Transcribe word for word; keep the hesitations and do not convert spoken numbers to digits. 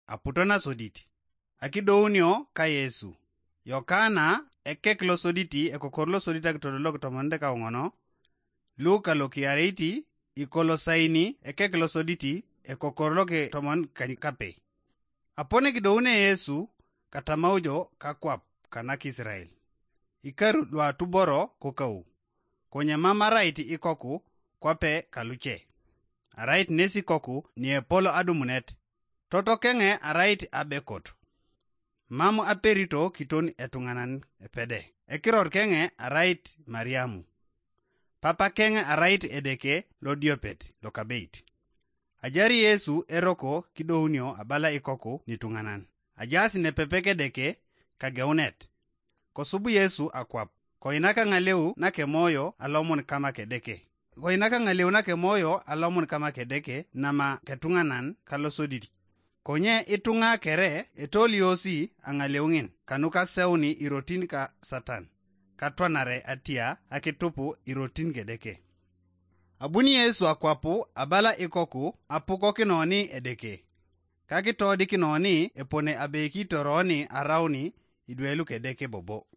aputona soditi. Akidounio ka Yesu. Yokana ekek lo soditi ekokor lo sodita kitodolo kitomonde ka ongono. Luka lo kiariti ikolo saini ekek lo soditi ekokor lo kitomon kanikape. Apone kidoune Yesu katamaujo kakwap kanak Israel. Ikaru lwa tuboro kokau. Konya mama raiti ikoku kwape kaluche. Arait nesi koku ni epolo adumunet. Toto kenge arait abekot. Mamu aperito kiton etunganan epede. Ekiror kenge arait Mariamu. Papa kenge arait edeke lo diopet lo kabeit. Ajari Yesu eroko kidounio abala ikoku nitunganan. Ajasi ne pepeke deke kageunet. Kosubu Yesu akwap. Koinaka ngaleu na kemoyo alomon kama kedeke. Koinaka ngaleu na kemoyo alomon kama kedeke nama ketunganan kalosoditi. Konye itunga kere etoliosi angaleungin kanuka seuni irotin ka Satan. Katwanare atia akitupu irotin kedeke. Abuni Yesu akwapu abala ikoku apuko kinoni edeke. Kakitodi kinoni epone abeki toroni arauni idwelu kedeke bobo.